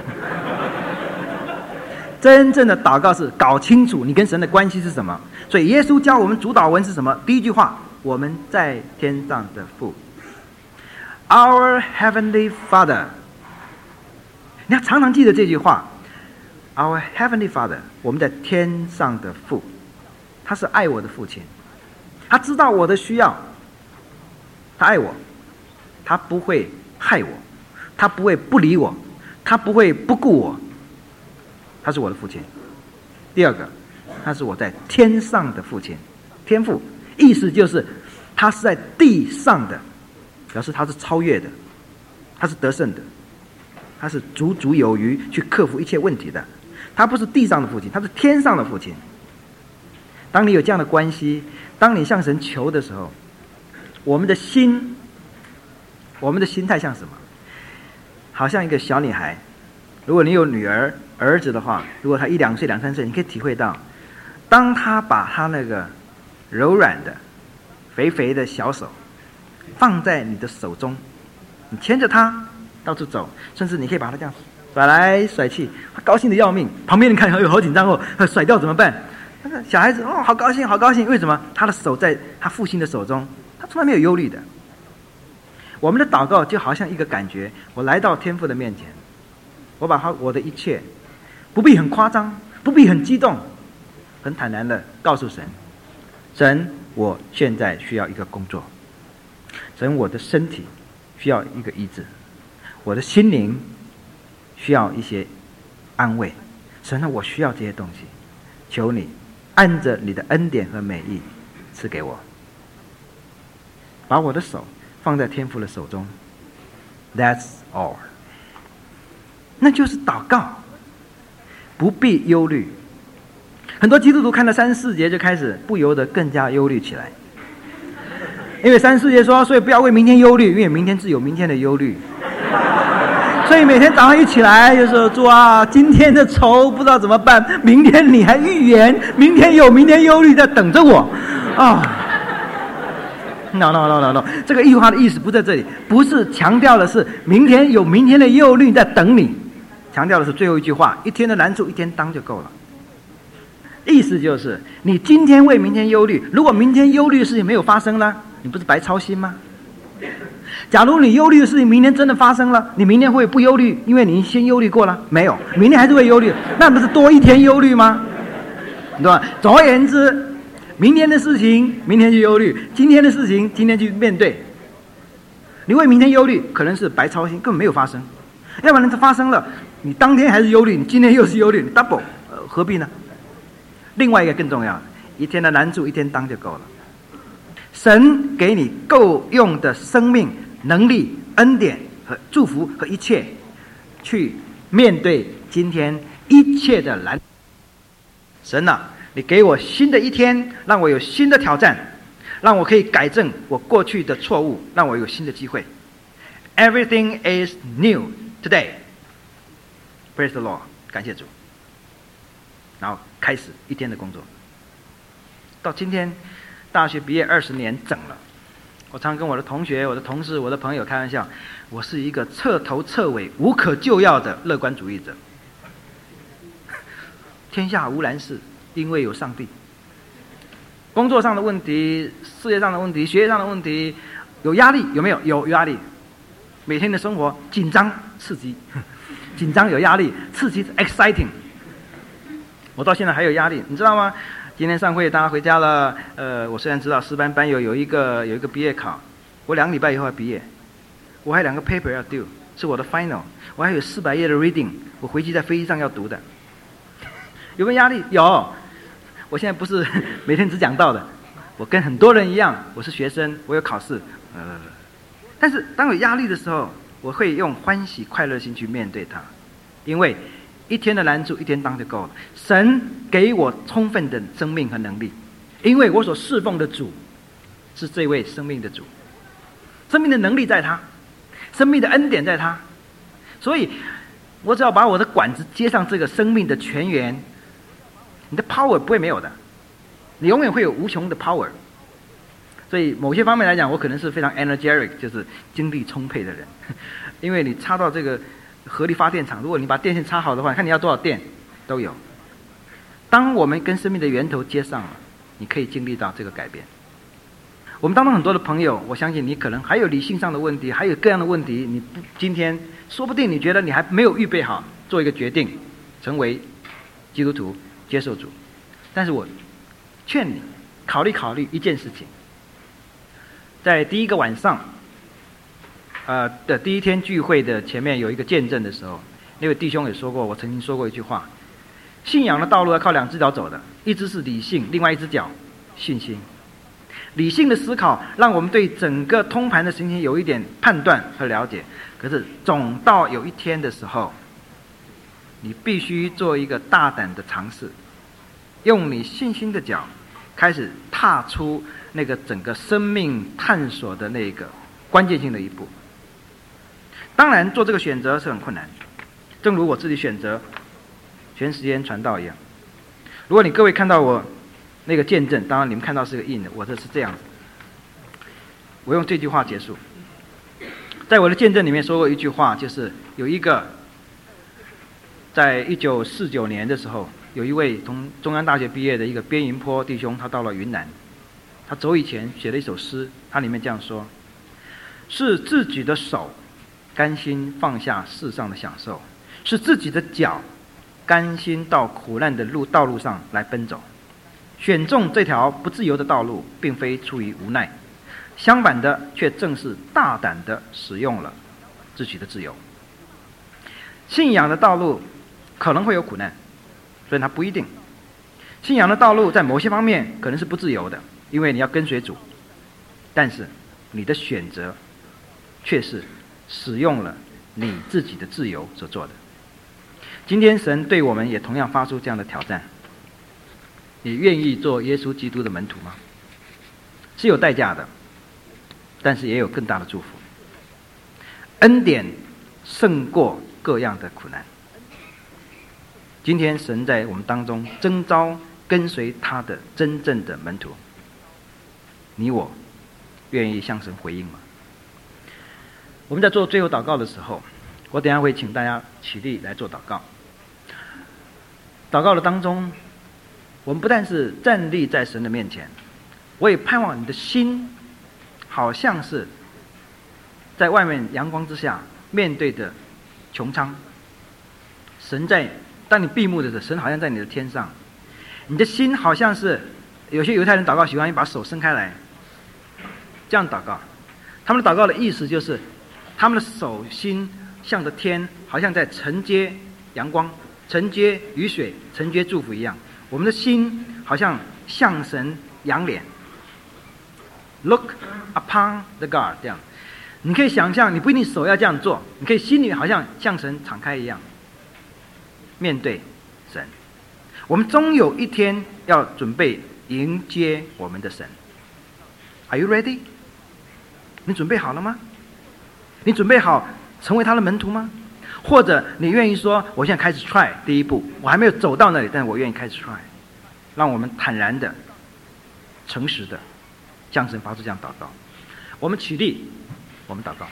真正的祷告是搞清楚你跟神的关系是什么。所以耶稣教我们主祷文是什么？第一句话，我们在天上的父 ，Our Heavenly Father。你要常常记得这句话。Our Heavenly Father， 我们在天上的父，他是爱我的父亲，他知道我的需要，他爱我，他不会害我，他不会不理我，他不会不顾我，他是我的父亲。第二个，他是我在天上的父亲，天父，意思就是他是在地上的，表示他是超越的，他是得胜的，他是足足有余去克服一切问题的。他不是地上的父亲，他是天上的父亲。当你有这样的关系，当你向神求的时候，我们的心，我们的心态像什么？好像一个小女孩，如果你有女儿、儿子的话，如果他一两岁、两三岁，你可以体会到，当他把他那个柔软的、肥肥的小手放在你的手中，你牵着他到处走，甚至你可以把他这样甩来甩去，他高兴的要命。旁边人看，哎呦，好紧张哦，甩掉怎么办？那个小孩子哦，好高兴，好高兴。为什么？他的手在他父亲的手中，他从来没有忧虑的。我们的祷告就好像一个感觉，我来到天父的面前，我把他我的一切，不必很夸张，不必很激动，很坦然的告诉神：神，我现在需要一个工作；神，我的身体需要一个医治；我的心灵需要一些安慰。神啊，我需要这些东西，求你按着你的恩典和美意赐给我。 把我的手放在天父的手中。That's all。那就是祷告，不必忧虑。很多基督徒看到三十四节就开始不由得更加忧虑起来，因为三十四节说，所以不要为明天忧虑，因为明天自有明天的忧虑。所以每天早上一起来就说，主啊，今天的愁不知道怎么办，明天你还预言明天有明天忧虑在等着我啊。No no no no no， 这个一句话的意思不在这里，不是强调的是明天有明天的忧虑在等你，强调的是最后一句话，一天的难处一天当就够了。意思就是，你今天为明天忧虑，如果明天忧虑的事情没有发生呢，你不是白操心吗？假如你忧虑的事情明天真的发生了，你明天会不忧虑，因为你先忧虑过了，没有，明天还是会忧虑，那不是多一天忧虑吗？对吧？总而言之，明天的事情明天去忧虑，今天的事情今天去面对。你为明天忧虑，可能是白操心，根本没有发生；要不然它发生了，你当天还是忧虑，你今天又是忧虑，你 double， 呃，何必呢？另外一个更重要的，一天的难处一天当就够了。神给你够用的生命、能力、恩典和祝福和一切，去面对今天一切的难。神啊，你给我新的一天，让我有新的挑战，让我可以改正我过去的错误，让我有新的机会。Everything is new today. Praise the Lord， 感谢主。然后开始一天的工作。到今天，大学毕业二十年整了。我常跟我的同学、我的同事、我的朋友开玩笑，我是一个彻头彻尾无可救药的乐观主义者。天下无难事，因为有上帝。工作上的问题、事业上的问题、学业上的问题，有压力有没有？有压力。每天的生活紧张、刺激，紧张有压力，刺激 exciting。我到现在还有压力，你知道吗？今天上会大家回家了，呃，我虽然知道师班班友有一个有一个毕业考，我两个礼拜以后要毕业，我还有两个 paper 要 do， 是我的 final， 我还有四百页的 reading， 我回去在飞机上要读的。有没有压力？有。我现在不是每天只讲道的，我跟很多人一样，我是学生，我有考试，呃，但是当有压力的时候，我会用欢喜快乐的心去面对它，因为一天的难处一天当就够了。神给我充分的生命和能力，因为我所侍奉的主是这位生命的主，生命的能力在他，生命的恩典在他，所以我只要把我的管子接上这个生命的泉源，你的 power 不会没有的，你永远会有无穷的 power。所以某些方面来讲，我可能是非常 energetic， 就是精力充沛的人，因为你插到这个合力发电厂，如果你把电线插好的话，看你要多少电都有。当我们跟生命的源头接上了，你可以经历到这个改变。我们当中很多的朋友，我相信你可能还有理性上的问题，还有各样的问题，你不今天说不定你觉得你还没有预备好做一个决定，成为基督徒，接受主。但是我劝你考虑考虑一件事情，在第一个晚上呃的第一天聚会的前面有一个见证的时候，那位弟兄也说过，我曾经说过一句话，信仰的道路要靠两只脚走的，一只是理性，另外一只脚信心。理性的思考让我们对整个通盘的情形有一点判断和了解，可是总到有一天的时候，你必须做一个大胆的尝试，用你信心的脚开始踏出那个整个生命探索的那个关键性的一步。当然做这个选择是很困难，正如我自己选择全时间传道一样。如果你各位看到我那个见证，当然你们看到是个印的，我这是这样子。我用这句话结束。在我的见证里面说过一句话，就是有一个在一九四九年的时候，有一位从中央大学毕业的一个边云坡弟兄，他到了云南，他走以前写了一首诗，他里面这样说：是自己的手甘心放下世上的享受，是自己的脚甘心到苦难的路道路上来奔走。选中这条不自由的道路，并非出于无奈，相反的，却正是大胆的使用了自己的自由。信仰的道路可能会有苦难，所以它不一定。信仰的道路在某些方面可能是不自由的，因为你要跟随主。但是你的选择却是使用了你自己的自由所做的。今天神对我们也同样发出这样的挑战：你愿意做耶稣基督的门徒吗？是有代价的，但是也有更大的祝福。恩典胜过各样的苦难。今天神在我们当中征召跟随他的真正的门徒，你我愿意向神回应吗？我们在做最后祷告的时候，我等一下会请大家起立来做祷告。祷告的当中，我们不但是站立在神的面前，我也盼望你的心好像是在外面阳光之下面对着穹苍，神在当你闭目的时候，神好像在你的天上，你的心好像是，有些犹太人祷告喜欢把手伸开来这样祷告，他们的祷告的意思就是他们的手心向着天，好像在承接阳光，承接雨水，承接祝福一样。我们的心好像向神仰脸 ，look upon the God 这样。你可以想象，你不一定手要这样做，你可以心里好像向神敞开一样，面对神。我们终有一天要准备迎接我们的神。Are you ready？ 你准备好了吗？你准备好成为他的门徒吗？或者你愿意说，我现在开始 try 第一步，我还没有走到那里，但是我愿意开始 try。让我们坦然的、诚实的向神发出这样祷告。我们起立，我们祷告。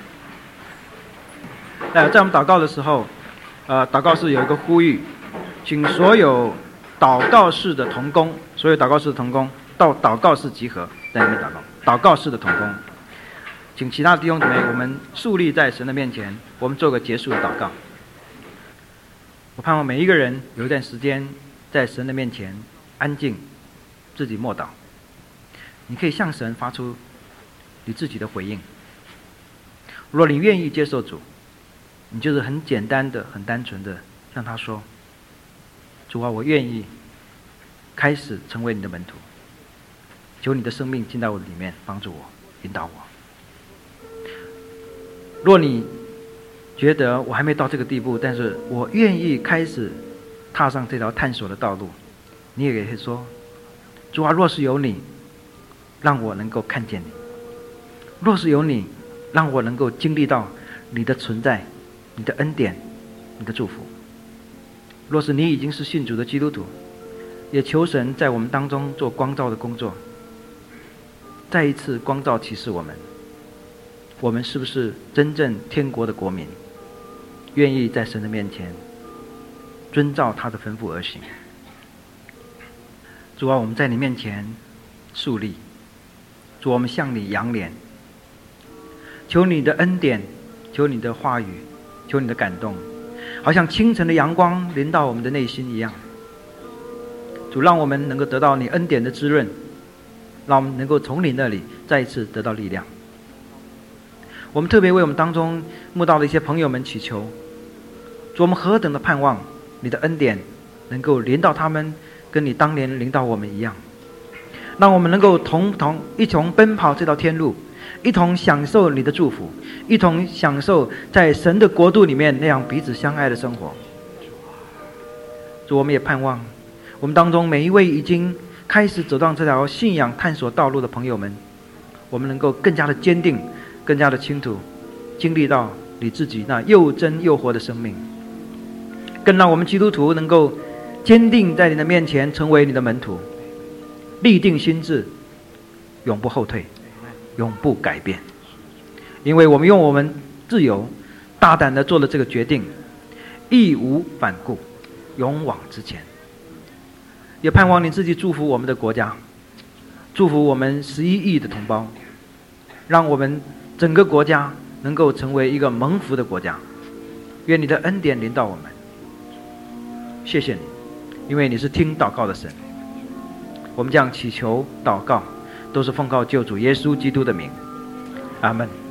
呃，在我们祷告的时候，呃，祷告室有一个呼吁，请所有祷告室的同工，所有祷告室的同工到祷告室集合，在那边祷告。祷告室的同工，请其他弟兄姊妹，我们肃立在神的面前，我们做个结束的祷告。我盼望每一个人有一段时间在神的面前安静，自己默祷。你可以向神发出你自己的回应。若你愿意接受主，你就是很简单的、很单纯的向他说：主啊，我愿意开始成为你的门徒，求你的生命进到我里面，帮助我，引导我。若你觉得我还没到这个地步，但是我愿意开始踏上这条探索的道路，你也可以说：主啊，若是有你，让我能够看见你；若是有你，让我能够经历到你的存在、你的恩典、你的祝福。若是你已经是信主的基督徒，也求神在我们当中做光照的工作，再一次光照启示我们，我们是不是真正天国的国民，愿意在神的面前遵照他的吩咐而行。主啊，我们在你面前肃立，主，我们向你仰脸，求你的恩典，求你的话语，求你的感动，好像清晨的阳光临到我们的内心一样。主，让我们能够得到你恩典的滋润，让我们能够从你那里再一次得到力量。我们特别为我们当中慕道的一些朋友们祈求，主，我们何等的盼望你的恩典能够临到他们，跟你当年临到我们一样，让我们能够同同一同奔跑这条天路，一同享受你的祝福，一同享受在神的国度里面那样彼此相爱的生活。主，我们也盼望我们当中每一位已经开始走上这条信仰探索道路的朋友们，我们能够更加的坚定，更加的清楚经历到你自己那又真又活的生命，更让我们基督徒能够坚定在你的面前成为你的门徒，立定心志，永不后退，永不改变。因为我们用我们自由大胆的做了这个决定，义无反顾，勇往直前。也盼望你自己祝福我们的国家，祝福我们十一亿的同胞，让我们整个国家能够成为一个蒙福的国家。愿你的恩典临到我们。谢谢你，因为你是听祷告的神。我们这样祈求祷告，都是奉靠救主耶稣基督的名。阿们。